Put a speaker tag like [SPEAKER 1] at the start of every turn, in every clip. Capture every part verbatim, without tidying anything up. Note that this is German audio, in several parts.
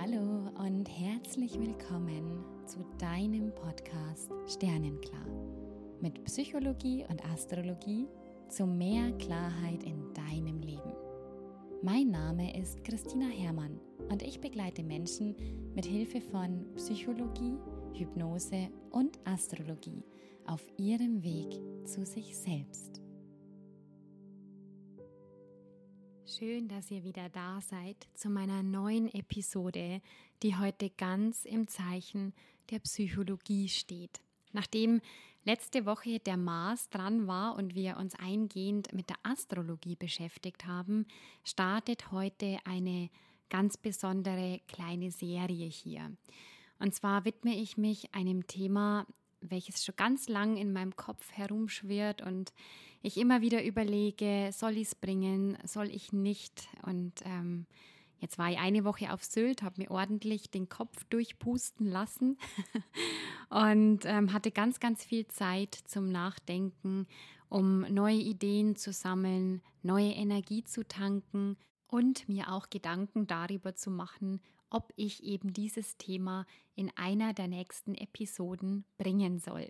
[SPEAKER 1] Hallo und herzlich willkommen zu deinem Podcast Sternenklar mit Psychologie und Astrologie zu mehr Klarheit in deinem Leben. Mein Name ist Christina Herrmann und ich begleite Menschen mit Hilfe von Psychologie, Hypnose und Astrologie auf ihrem Weg zu sich selbst. Schön, dass ihr wieder da seid zu meiner neuen Episode, die heute ganz im Zeichen der Psychologie steht. Nachdem letzte Woche der Mars dran war und wir uns eingehend mit der Astrologie beschäftigt haben, startet heute eine ganz besondere kleine Serie hier. Und zwar widme ich mich einem Thema, welches schon ganz lang in meinem Kopf herumschwirrt und ich immer wieder überlege, soll ich es bringen, soll ich nicht. Und ähm, jetzt war ich eine Woche auf Sylt, habe mir ordentlich den Kopf durchpusten lassen und ähm, hatte ganz, ganz viel Zeit zum Nachdenken, um neue Ideen zu sammeln, neue Energie zu tanken und mir auch Gedanken darüber zu machen, ob ich eben dieses Thema in einer der nächsten Episoden bringen soll.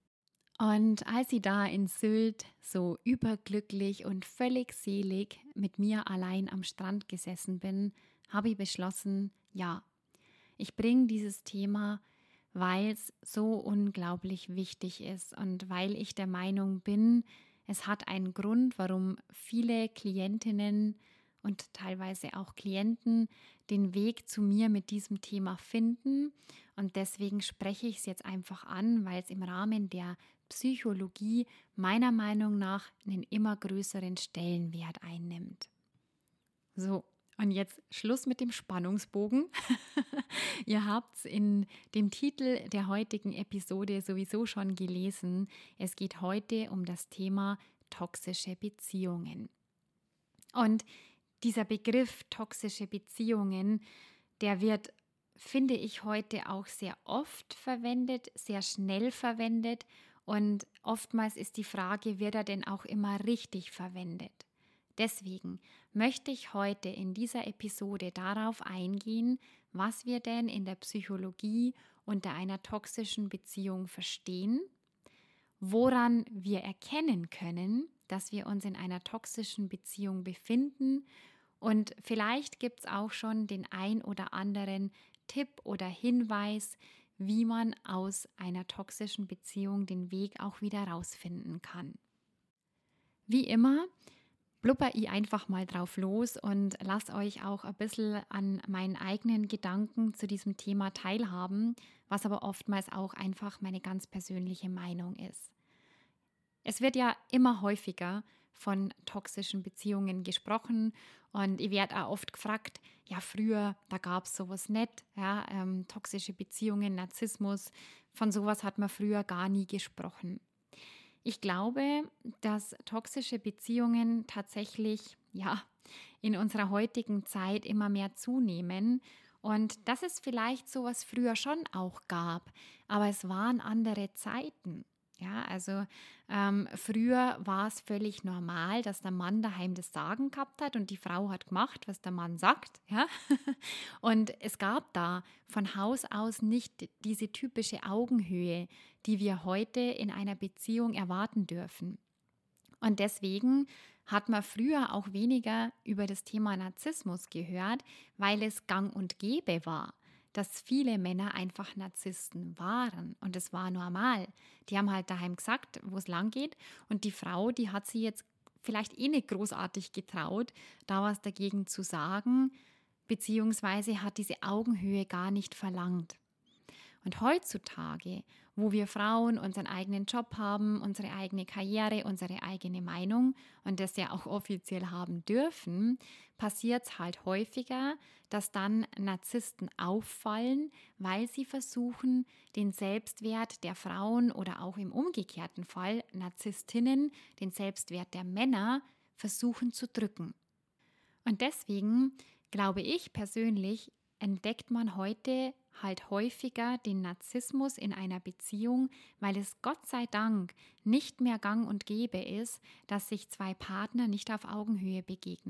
[SPEAKER 1] Und als ich da in Sylt so überglücklich und völlig selig mit mir allein am Strand gesessen bin, habe ich beschlossen, ja, ich bringe dieses Thema, weil es so unglaublich wichtig ist und weil ich der Meinung bin, es hat einen Grund, warum viele Klientinnen und teilweise auch Klienten den Weg zu mir mit diesem Thema finden. Und deswegen spreche ich es jetzt einfach an, weil es im Rahmen der Psychologie meiner Meinung nach einen immer größeren Stellenwert einnimmt. So, und jetzt Schluss mit dem Spannungsbogen. Ihr habt es in dem Titel der heutigen Episode sowieso schon gelesen. Es geht heute um das Thema toxische Beziehungen. Und dieser Begriff toxische Beziehungen, der wird, finde ich, heute auch sehr oft verwendet, sehr schnell verwendet und oftmals ist die Frage, wird er denn auch immer richtig verwendet? Deswegen möchte ich heute in dieser Episode darauf eingehen, was wir denn in der Psychologie unter einer toxischen Beziehung verstehen, woran wir erkennen können, dass wir uns in einer toxischen Beziehung befinden und vielleicht gibt es auch schon den ein oder anderen Tipp oder Hinweis, wie man aus einer toxischen Beziehung den Weg auch wieder rausfinden kann. Wie immer blubber ich einfach mal drauf los und lasst euch auch ein bisschen an meinen eigenen Gedanken zu diesem Thema teilhaben, was aber oftmals auch einfach meine ganz persönliche Meinung ist. Es wird ja immer häufiger von toxischen Beziehungen gesprochen und ich werde auch oft gefragt, ja früher, da gab es sowas nicht, ja, ähm, toxische Beziehungen, Narzissmus, von sowas hat man früher gar nie gesprochen. Ich glaube, dass toxische Beziehungen tatsächlich ja, in unserer heutigen Zeit immer mehr zunehmen und dass es vielleicht sowas früher schon auch gab, aber es waren andere Zeiten. Ja, also ähm, früher war es völlig normal, dass der Mann daheim das Sagen gehabt hat und die Frau hat gemacht, was der Mann sagt. Ja? Und es gab da von Haus aus nicht diese typische Augenhöhe, die wir heute in einer Beziehung erwarten dürfen. Und deswegen hat man früher auch weniger über das Thema Narzissmus gehört, weil es gang und gäbe war, dass viele Männer einfach Narzissten waren und es war normal. Die haben halt daheim gesagt, wo es lang geht und die Frau, die hat sie jetzt vielleicht eh nicht großartig getraut, da was dagegen zu sagen, beziehungsweise hat diese Augenhöhe gar nicht verlangt. Und heutzutage, wo wir Frauen unseren eigenen Job haben, unsere eigene Karriere, unsere eigene Meinung und das ja auch offiziell haben dürfen, passiert es halt häufiger, dass dann Narzissten auffallen, weil sie versuchen, den Selbstwert der Frauen oder auch im umgekehrten Fall Narzisstinnen, den Selbstwert der Männer versuchen zu drücken. Und deswegen glaube ich persönlich, entdeckt man heute halt häufiger den Narzissmus in einer Beziehung, weil es Gott sei Dank nicht mehr gang und gäbe ist, dass sich zwei Partner nicht auf Augenhöhe begegnen.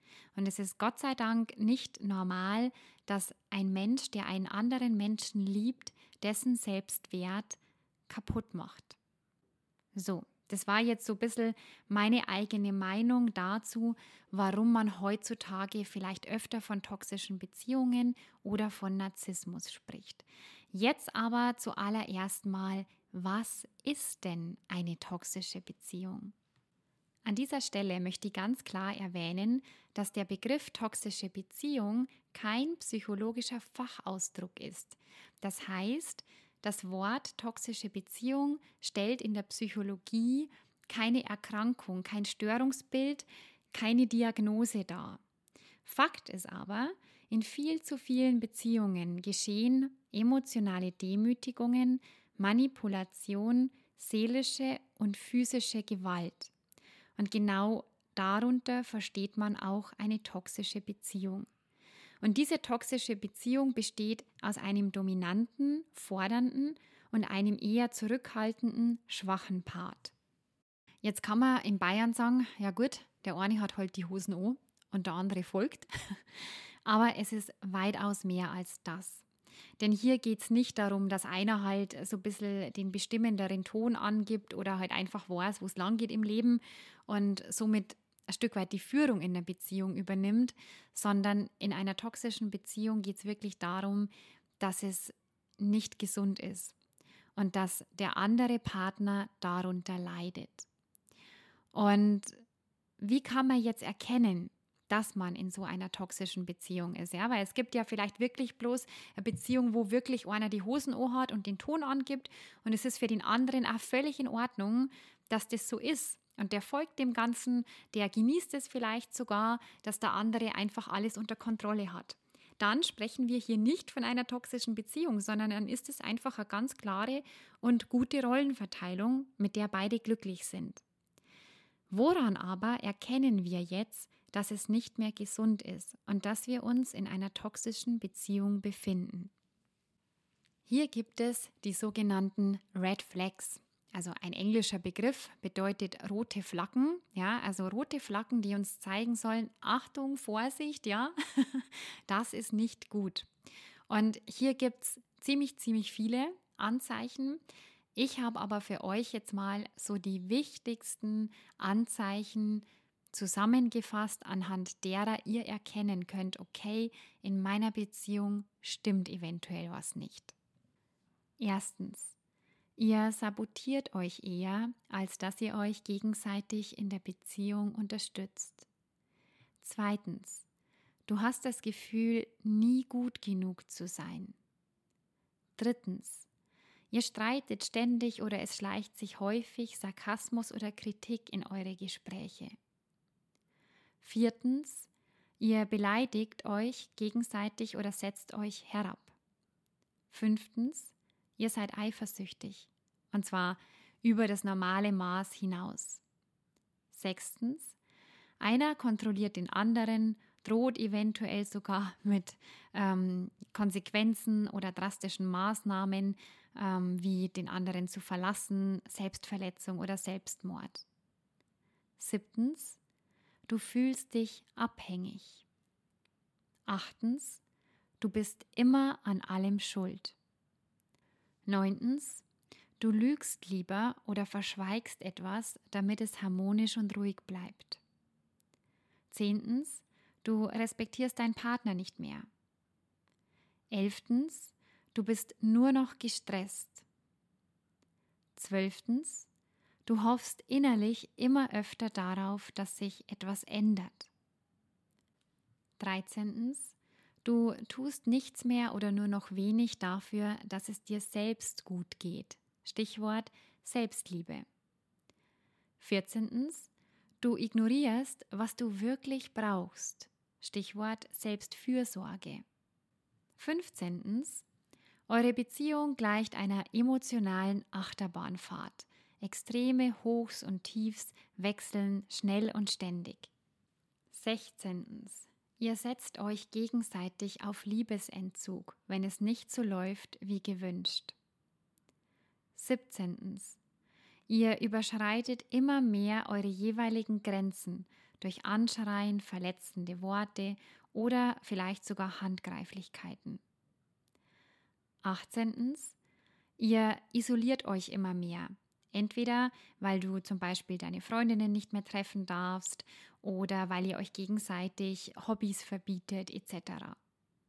[SPEAKER 1] Und es ist Gott sei Dank nicht normal, dass ein Mensch, der einen anderen Menschen liebt, dessen Selbstwert kaputt macht. So, das war jetzt so ein bisschen meine eigene Meinung dazu, warum man heutzutage vielleicht öfter von toxischen Beziehungen oder von Narzissmus spricht. Jetzt aber zuallererst mal, was ist denn eine toxische Beziehung? An dieser Stelle möchte ich ganz klar erwähnen, dass der Begriff toxische Beziehung kein psychologischer Fachausdruck ist. Das heißt, das Wort toxische Beziehung stellt in der Psychologie keine Erkrankung, kein Störungsbild, keine Diagnose dar. Fakt ist aber, in viel zu vielen Beziehungen geschehen emotionale Demütigungen, Manipulation, seelische und physische Gewalt. Und genau darunter versteht man auch eine toxische Beziehung. Und diese toxische Beziehung besteht aus einem dominanten, fordernden und einem eher zurückhaltenden, schwachen Part. Jetzt kann man in Bayern sagen, ja gut, der eine hat halt die Hosen an und der andere folgt. Aber es ist weitaus mehr als das. Denn hier geht es nicht darum, dass einer halt so ein bisschen den bestimmenderen Ton angibt oder halt einfach weiß, wo es lang geht im Leben und somit ein Stück weit die Führung in der Beziehung übernimmt, sondern in einer toxischen Beziehung geht es wirklich darum, dass es nicht gesund ist und dass der andere Partner darunter leidet. Und wie kann man jetzt erkennen, dass man in so einer toxischen Beziehung ist? Ja, weil es gibt ja vielleicht wirklich bloß eine Beziehung, wo wirklich einer die Hosen anhat und den Ton angibt und es ist für den anderen auch völlig in Ordnung, dass das so ist. Und der folgt dem Ganzen, der genießt es vielleicht sogar, dass der andere einfach alles unter Kontrolle hat. Dann sprechen wir hier nicht von einer toxischen Beziehung, sondern dann ist es einfach eine ganz klare und gute Rollenverteilung, mit der beide glücklich sind. Woran aber erkennen wir jetzt, dass es nicht mehr gesund ist und dass wir uns in einer toxischen Beziehung befinden? Hier gibt es die sogenannten Red Flags. Also ein englischer Begriff bedeutet rote Flaggen, ja, also rote Flaggen, die uns zeigen sollen, Achtung, Vorsicht, ja, das ist nicht gut. Und hier gibt es ziemlich, ziemlich viele Anzeichen. Ich habe aber für euch jetzt mal so die wichtigsten Anzeichen zusammengefasst, anhand derer ihr erkennen könnt, okay, in meiner Beziehung stimmt eventuell was nicht. Erstens. Ihr sabotiert euch eher, als dass ihr euch gegenseitig in der Beziehung unterstützt. Zweitens, du hast das Gefühl, nie gut genug zu sein. Drittens, ihr streitet ständig oder es schleicht sich häufig Sarkasmus oder Kritik in eure Gespräche. Viertens, ihr beleidigt euch gegenseitig oder setzt euch herab. Fünftens, ihr seid eifersüchtig, und zwar über das normale Maß hinaus. Sechstens, einer kontrolliert den anderen, droht eventuell sogar mit ähm, Konsequenzen oder drastischen Maßnahmen, ähm, wie den anderen zu verlassen, Selbstverletzung oder Selbstmord. Siebtens, du fühlst dich abhängig. Achtens, du bist immer an allem schuld. Neuntens, du lügst lieber oder verschweigst etwas, damit es harmonisch und ruhig bleibt. Zehntens, du respektierst deinen Partner nicht mehr. Elftens, du bist nur noch gestresst. Zwölftens, du hoffst innerlich immer öfter darauf, dass sich etwas ändert. Dreizehntens, du tust nichts mehr oder nur noch wenig dafür, dass es dir selbst gut geht. Stichwort Selbstliebe. Vierzehntens, du ignorierst, was du wirklich brauchst. Stichwort Selbstfürsorge. Fünfzehntens, eure Beziehung gleicht einer emotionalen Achterbahnfahrt. Extreme Hochs und Tiefs wechseln schnell und ständig. Sechzehntens, ihr setzt euch gegenseitig auf Liebesentzug, wenn es nicht so läuft wie gewünscht. Siebzehntens, ihr überschreitet immer mehr eure jeweiligen Grenzen durch Anschreien, verletzende Worte oder vielleicht sogar Handgreiflichkeiten. Achtzehntens. Ihr isoliert euch immer mehr. Entweder weil du zum Beispiel deine Freundinnen nicht mehr treffen darfst oder weil ihr euch gegenseitig Hobbys verbietet et cetera.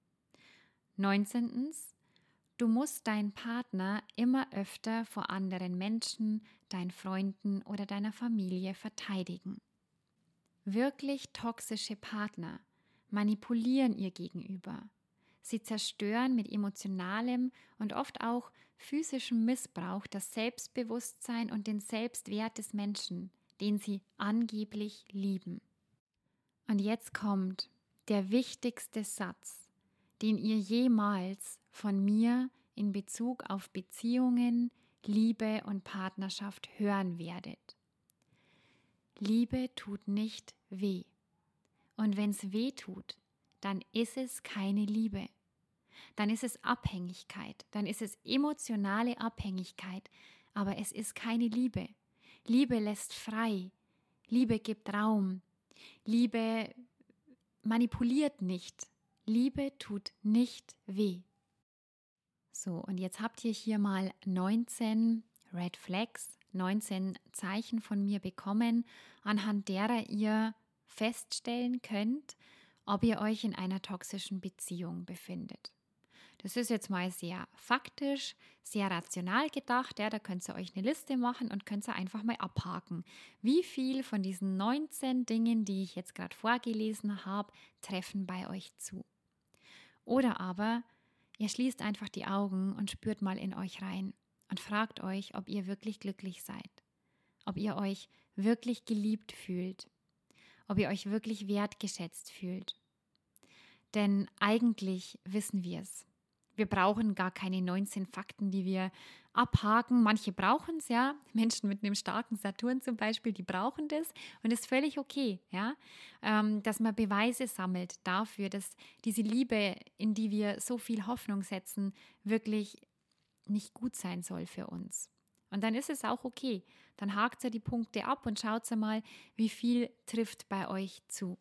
[SPEAKER 1] Neunzehntens. Du musst deinen Partner immer öfter vor anderen Menschen, deinen Freunden oder deiner Familie verteidigen. Wirklich toxische Partner manipulieren ihr Gegenüber. Sie zerstören mit emotionalem und oft auch physischem Missbrauch das Selbstbewusstsein und den Selbstwert des Menschen, den sie angeblich lieben. Und jetzt kommt der wichtigste Satz, den ihr jemals von mir in Bezug auf Beziehungen, Liebe und Partnerschaft hören werdet. Liebe tut nicht weh. Und wenn es weh tut, dann ist es keine Liebe. Dann ist es Abhängigkeit, dann ist es emotionale Abhängigkeit, aber es ist keine Liebe. Liebe lässt frei, Liebe gibt Raum, Liebe manipuliert nicht, Liebe tut nicht weh. So, und jetzt habt ihr hier mal neunzehn Red Flags, neunzehn Zeichen von mir bekommen, anhand derer ihr feststellen könnt, ob ihr euch in einer toxischen Beziehung befindet. Das ist jetzt mal sehr faktisch, sehr rational gedacht. Ja, da könnt ihr euch eine Liste machen und könnt ihr einfach mal abhaken. Wie viel von diesen neunzehn Dingen, die ich jetzt gerade vorgelesen habe, treffen bei euch zu? Oder aber ihr schließt einfach die Augen und spürt mal in euch rein und fragt euch, ob ihr wirklich glücklich seid, ob ihr euch wirklich geliebt fühlt, ob ihr euch wirklich wertgeschätzt fühlt. Denn eigentlich wissen wir es. Wir brauchen gar keine neunzehn Fakten, die wir abhaken. Manche brauchen es, ja. Menschen mit einem starken Saturn zum Beispiel, die brauchen das und das ist völlig okay, ja. Ähm, dass man Beweise sammelt dafür, dass diese Liebe, in die wir so viel Hoffnung setzen, wirklich nicht gut sein soll für uns. Und dann ist es auch okay. Dann hakt ihr die Punkte ab und schaut mal, wie viel trifft bei euch zu.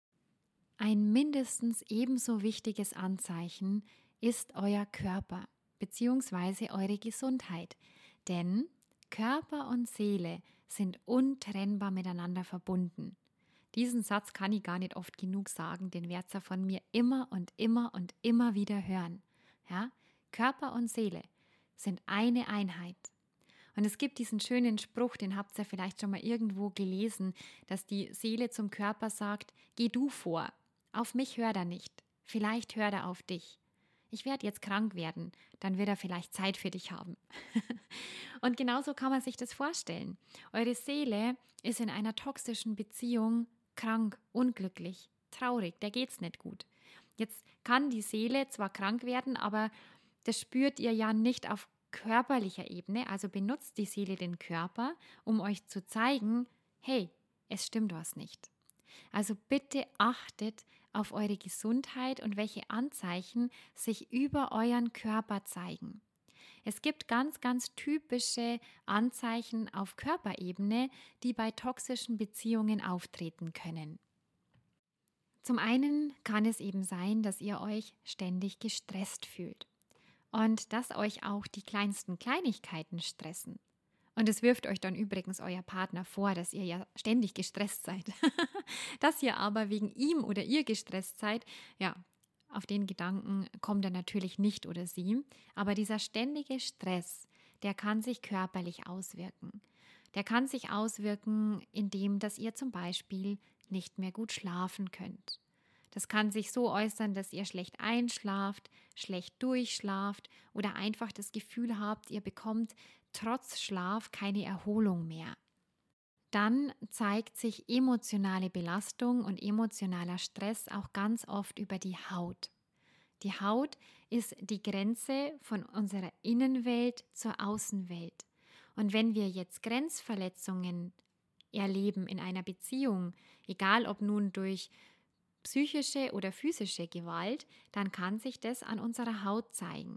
[SPEAKER 1] Ein mindestens ebenso wichtiges Anzeichen ist euer Körper bzw. eure Gesundheit. Denn Körper und Seele sind untrennbar miteinander verbunden. Diesen Satz kann ich gar nicht oft genug sagen, den werdet ihr von mir immer und immer und immer wieder hören. Ja? Körper und Seele sind eine Einheit. Und es gibt diesen schönen Spruch, den habt ihr vielleicht schon mal irgendwo gelesen, dass die Seele zum Körper sagt, geh du vor, auf mich hört er nicht, vielleicht hört er auf dich. Ich werde jetzt krank werden, dann wird er vielleicht Zeit für dich haben. Und genauso kann man sich das vorstellen. Eure Seele ist in einer toxischen Beziehung krank, unglücklich, traurig, der geht's nicht gut. Jetzt kann die Seele zwar krank werden, aber das spürt ihr ja nicht auf körperlicher Ebene, also benutzt die Seele den Körper, um euch zu zeigen, hey, es stimmt was nicht. Also bitte achtet auf eure Gesundheit und welche Anzeichen sich über euren Körper zeigen. Es gibt ganz, ganz typische Anzeichen auf Körperebene, die bei toxischen Beziehungen auftreten können. Zum einen kann es eben sein, dass ihr euch ständig gestresst fühlt und dass euch auch die kleinsten Kleinigkeiten stressen. Und es wirft euch dann übrigens euer Partner vor, dass ihr ja ständig gestresst seid. Dass ihr aber wegen ihm oder ihr gestresst seid, ja, auf den Gedanken kommt er natürlich nicht oder sie. Aber dieser ständige Stress, der kann sich körperlich auswirken. Der kann sich auswirken, indem dass ihr zum Beispiel nicht mehr gut schlafen könnt. Das kann sich so äußern, dass ihr schlecht einschlaft, schlecht durchschlaft oder einfach das Gefühl habt, ihr bekommt trotz Schlaf keine Erholung mehr. Dann zeigt sich emotionale Belastung und emotionaler Stress auch ganz oft über die Haut. Die Haut ist die Grenze von unserer Innenwelt zur Außenwelt. Und wenn wir jetzt Grenzverletzungen erleben in einer Beziehung, egal ob nun durch psychische oder physische Gewalt, dann kann sich das an unserer Haut zeigen.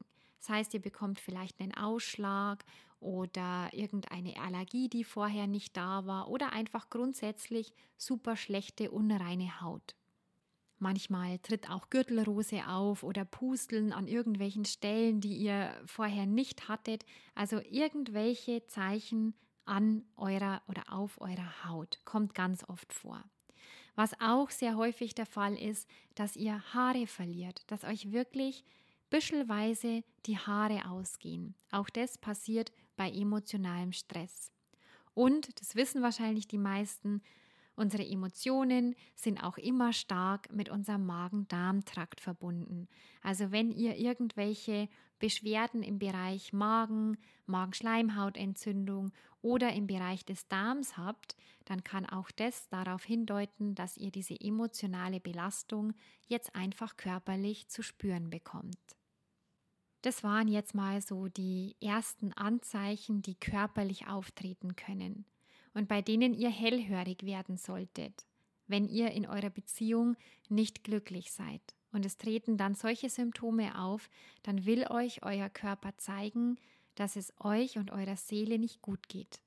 [SPEAKER 1] Das heißt, ihr bekommt vielleicht einen Ausschlag oder irgendeine Allergie, die vorher nicht da war oder einfach grundsätzlich super schlechte, unreine Haut. Manchmal tritt auch Gürtelrose auf oder Pusteln an irgendwelchen Stellen, die ihr vorher nicht hattet. Also irgendwelche Zeichen an eurer oder auf eurer Haut kommt ganz oft vor. Was auch sehr häufig der Fall ist, dass ihr Haare verliert, dass euch wirklich büschelweise die Haare ausgehen. Auch das passiert bei emotionalem Stress. Und, das wissen wahrscheinlich die meisten, unsere Emotionen sind auch immer stark mit unserem Magen-Darm-Trakt verbunden. Also wenn ihr irgendwelche Beschwerden im Bereich Magen, Magenschleimhautentzündung oder im Bereich des Darms habt, dann kann auch das darauf hindeuten, dass ihr diese emotionale Belastung jetzt einfach körperlich zu spüren bekommt. Das waren jetzt mal so die ersten Anzeichen, die körperlich auftreten können und bei denen ihr hellhörig werden solltet, wenn ihr in eurer Beziehung nicht glücklich seid. Und es treten dann solche Symptome auf, dann will euch euer Körper zeigen, dass es euch und eurer Seele nicht gut geht.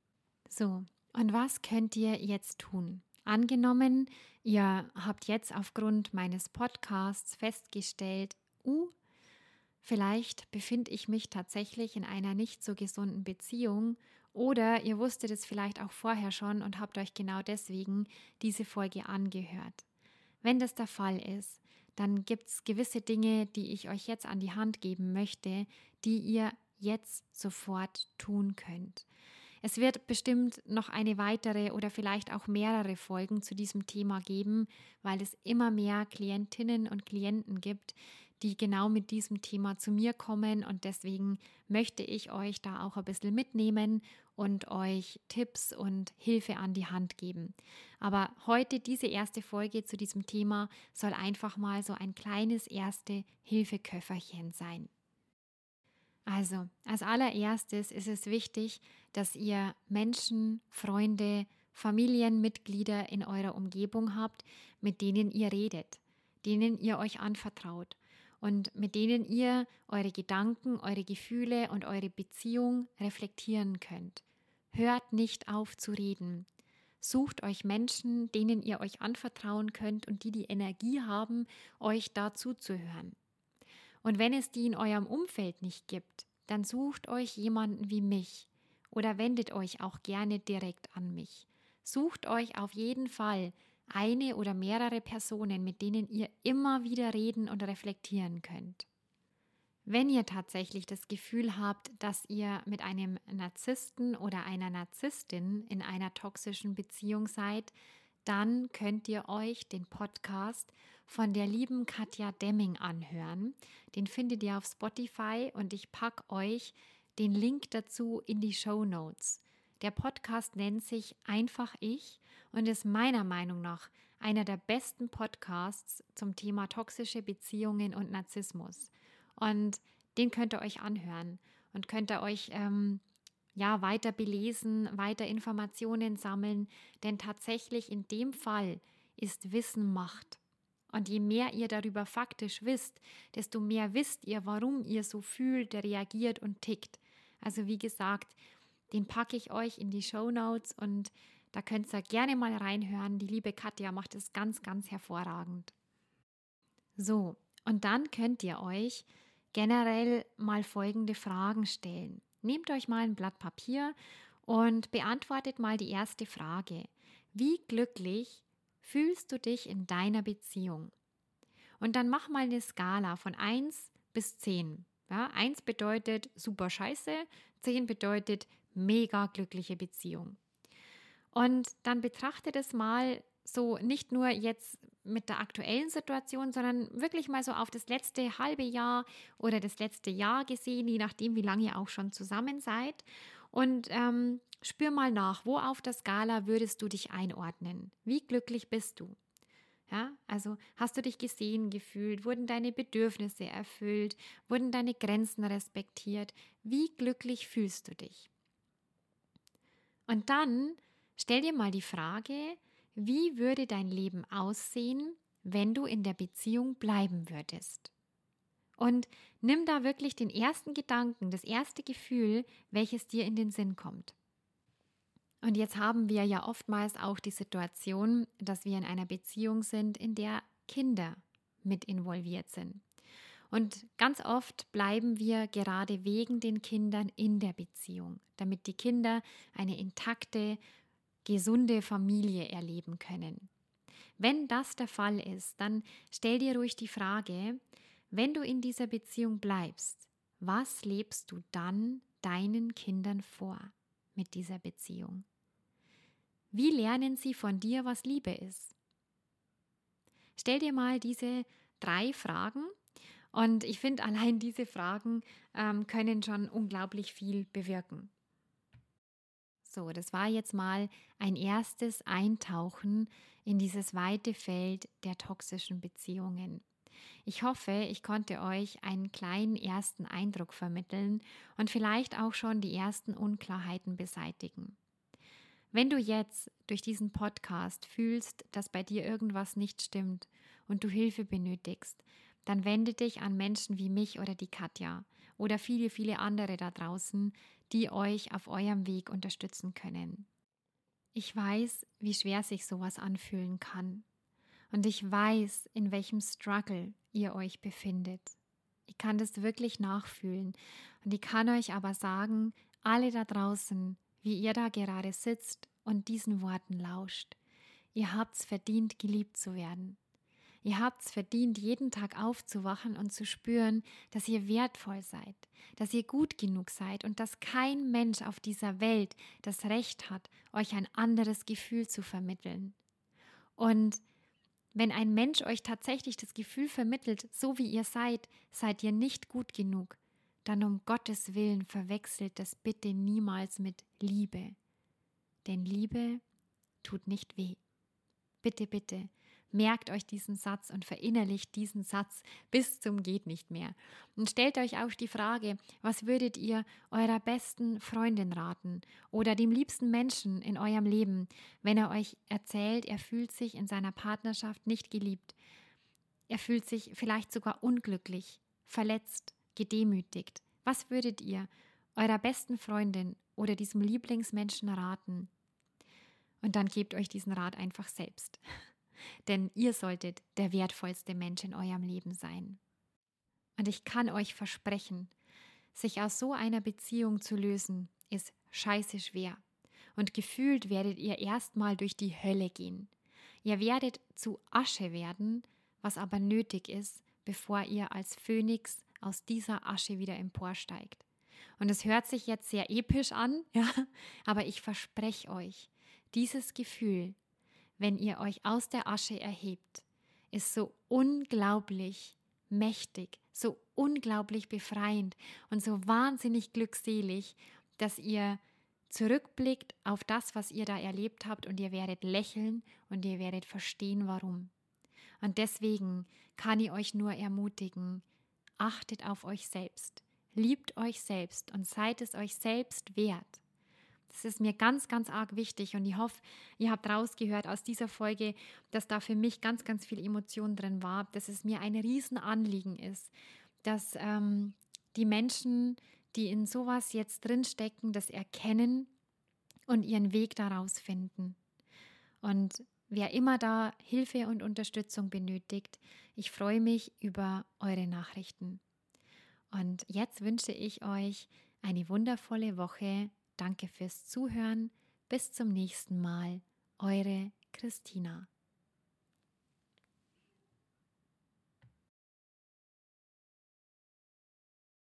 [SPEAKER 1] So, und was könnt ihr jetzt tun? Angenommen, ihr habt jetzt aufgrund meines Podcasts festgestellt, uh, vielleicht befinde ich mich tatsächlich in einer nicht so gesunden Beziehung oder ihr wusstet es vielleicht auch vorher schon und habt euch genau deswegen diese Folge angehört. Wenn das der Fall ist, dann gibt es gewisse Dinge, die ich euch jetzt an die Hand geben möchte, die ihr jetzt sofort tun könnt. Es wird bestimmt noch eine weitere oder vielleicht auch mehrere Folgen zu diesem Thema geben, weil es immer mehr Klientinnen und Klienten gibt, die genau mit diesem Thema zu mir kommen und deswegen möchte ich euch da auch ein bisschen mitnehmen und euch Tipps und Hilfe an die Hand geben. Aber heute diese erste Folge zu diesem Thema soll einfach mal so ein kleines erste Hilfeköfferchen sein. Also, als allererstes ist es wichtig, dass ihr Menschen, Freunde, Familienmitglieder in eurer Umgebung habt, mit denen ihr redet, denen ihr euch anvertraut und mit denen ihr eure Gedanken, eure Gefühle und eure Beziehung reflektieren könnt. Hört nicht auf zu reden. Sucht euch Menschen, denen ihr euch anvertrauen könnt und die die Energie haben, euch dazu zu hören. Und wenn es die in eurem Umfeld nicht gibt, dann sucht euch jemanden wie mich oder wendet euch auch gerne direkt an mich. Sucht euch auf jeden Fall eine oder mehrere Personen, mit denen ihr immer wieder reden und reflektieren könnt. Wenn ihr tatsächlich das Gefühl habt, dass ihr mit einem Narzissten oder einer Narzisstin in einer toxischen Beziehung seid, dann könnt ihr euch den Podcast von der lieben Katja Demming anhören. Den findet ihr auf Spotify und ich packe euch den Link dazu in die Shownotes. Der Podcast nennt sich Einfach Ich und ist meiner Meinung nach einer der besten Podcasts zum Thema toxische Beziehungen und Narzissmus. Und den könnt ihr euch anhören und könnt ihr euch ähm, ja, weiter belesen, weiter Informationen sammeln, denn tatsächlich in dem Fall ist Wissen Macht. Und je mehr ihr darüber faktisch wisst, desto mehr wisst ihr, warum ihr so fühlt, reagiert und tickt. Also wie gesagt, den packe ich euch in die Shownotes und da könnt ihr gerne mal reinhören. Die liebe Katja macht es ganz, ganz hervorragend. So, und dann könnt ihr euch generell mal folgende Fragen stellen. Nehmt euch mal ein Blatt Papier und beantwortet mal die erste Frage. Wie glücklich fühlst du dich in deiner Beziehung? Und dann mach mal eine Skala von eins bis zehn. Ja, eins bedeutet super scheiße, zehn bedeutet mega glückliche Beziehung. Und dann betrachtet es mal so nicht nur jetzt mit der aktuellen Situation, sondern wirklich mal so auf das letzte halbe Jahr oder das letzte Jahr gesehen, je nachdem, wie lange ihr auch schon zusammen seid. Und ähm, spür mal nach, wo auf der Skala würdest du dich einordnen? Wie glücklich bist du? Ja, also hast du dich gesehen gefühlt? Wurden deine Bedürfnisse erfüllt? Wurden deine Grenzen respektiert? Wie glücklich fühlst du dich? Und dann stell dir mal die Frage, wie würde dein Leben aussehen, wenn du in der Beziehung bleiben würdest? Und nimm da wirklich den ersten Gedanken, das erste Gefühl, welches dir in den Sinn kommt. Und jetzt haben wir ja oftmals auch die Situation, dass wir in einer Beziehung sind, in der Kinder mit involviert sind. Und ganz oft bleiben wir gerade wegen den Kindern in der Beziehung, damit die Kinder eine intakte, gesunde Familie erleben können. Wenn das der Fall ist, dann stell dir ruhig die Frage, wenn du in dieser Beziehung bleibst, was lebst du dann deinen Kindern vor mit dieser Beziehung? Wie lernen sie von dir, was Liebe ist? Stell dir mal diese drei Fragen und ich finde, allein diese Fragen ähm, können schon unglaublich viel bewirken. So, das war jetzt mal ein erstes Eintauchen in dieses weite Feld der toxischen Beziehungen. Ich hoffe, ich konnte euch einen kleinen ersten Eindruck vermitteln und vielleicht auch schon die ersten Unklarheiten beseitigen. Wenn du jetzt durch diesen Podcast fühlst, dass bei dir irgendwas nicht stimmt und du Hilfe benötigst, dann wende dich an Menschen wie mich oder die Katja oder viele, viele andere da draußen, die euch auf eurem Weg unterstützen können. Ich weiß, wie schwer sich sowas anfühlen kann. Und ich weiß, in welchem Struggle ihr euch befindet. Ich kann das wirklich nachfühlen. Und ich kann euch aber sagen, alle da draußen, wie ihr da gerade sitzt und diesen Worten lauscht, ihr habt's verdient, geliebt zu werden. Ihr habt's verdient, jeden Tag aufzuwachen und zu spüren, dass ihr wertvoll seid, dass ihr gut genug seid und dass kein Mensch auf dieser Welt das Recht hat, euch ein anderes Gefühl zu vermitteln. Und wenn ein Mensch euch tatsächlich das Gefühl vermittelt, so wie ihr seid, seid ihr nicht gut genug, dann um Gottes Willen verwechselt das bitte niemals mit Liebe. Denn Liebe tut nicht weh. Bitte, bitte, merkt euch diesen Satz und verinnerlicht diesen Satz bis zum geht nicht mehr. Und stellt euch auch die Frage, was würdet ihr eurer besten Freundin raten oder dem liebsten Menschen in eurem Leben, wenn er euch erzählt, er fühlt sich in seiner Partnerschaft nicht geliebt. Er fühlt sich vielleicht sogar unglücklich, verletzt, gedemütigt. Was würdet ihr eurer besten Freundin oder diesem Lieblingsmenschen raten? Und dann gebt euch diesen Rat einfach selbst. Denn ihr solltet der wertvollste Mensch in eurem Leben sein. Und ich kann euch versprechen, sich aus so einer Beziehung zu lösen, ist scheiße schwer. Und gefühlt werdet ihr erstmal durch die Hölle gehen. Ihr werdet zu Asche werden, was aber nötig ist, bevor ihr als Phönix aus dieser Asche wieder emporsteigt. Und es hört sich jetzt sehr episch an, ja, aber ich verspreche euch, dieses Gefühl, wenn ihr euch aus der Asche erhebt, ist so unglaublich mächtig, so unglaublich befreiend und so wahnsinnig glückselig, dass ihr zurückblickt auf das, was ihr da erlebt habt und ihr werdet lächeln und ihr werdet verstehen, warum. Und deswegen kann ich euch nur ermutigen, achtet auf euch selbst, liebt euch selbst und seid es euch selbst wert. Das ist mir ganz, ganz arg wichtig und ich hoffe, ihr habt rausgehört aus dieser Folge, dass da für mich ganz, ganz viel Emotion drin war, dass es mir ein Riesenanliegen ist, dass ähm, die Menschen, die in sowas jetzt drinstecken, das erkennen und ihren Weg daraus finden. Und wer immer da Hilfe und Unterstützung benötigt, ich freue mich über eure Nachrichten. Und jetzt wünsche ich euch eine wundervolle Woche. Danke fürs Zuhören. Bis zum nächsten Mal. Eure Christina.